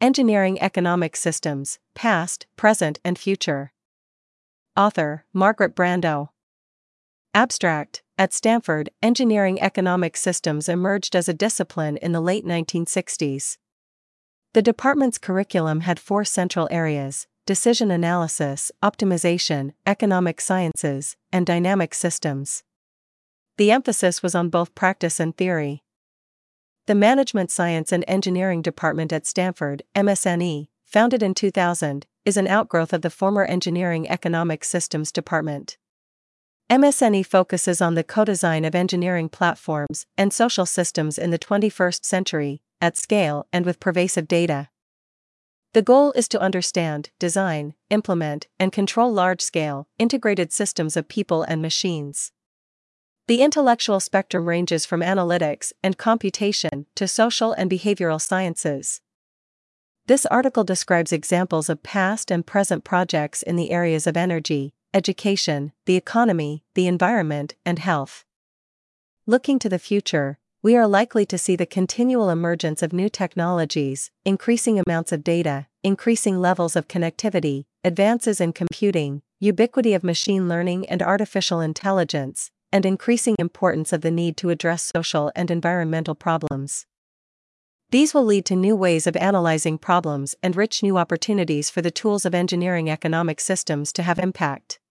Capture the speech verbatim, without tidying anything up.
Engineering Economic Systems, Past, Present and Future. Author, Margaret Brando. Abstract. At Stanford, engineering economic systems emerged as a discipline in the late nineteen sixties. The department's curriculum had four central areas: decision analysis, optimization, economic sciences, and dynamic systems. The emphasis was on both practice and theory. The Management Science and Engineering Department at Stanford, M S N E, founded in two thousand, is an outgrowth of the former Engineering Economic Systems Department. M S N E focuses on the co-design of engineering platforms and social systems in the twenty-first century, at scale and with pervasive data. The goal is to understand, design, implement, and control large-scale, integrated systems of people and machines. The intellectual spectrum ranges from analytics and computation to social and behavioral sciences. This article describes examples of past and present projects in the areas of energy, education, the economy, the environment, and health. Looking to the future, we are likely to see the continual emergence of new technologies, increasing amounts of data, increasing levels of connectivity, advances in computing, ubiquity of machine learning and artificial intelligence, and increasing importance of the need to address social and environmental problems. These will lead to new ways of analyzing problems and rich new opportunities for the tools of engineering economic systems to have impact.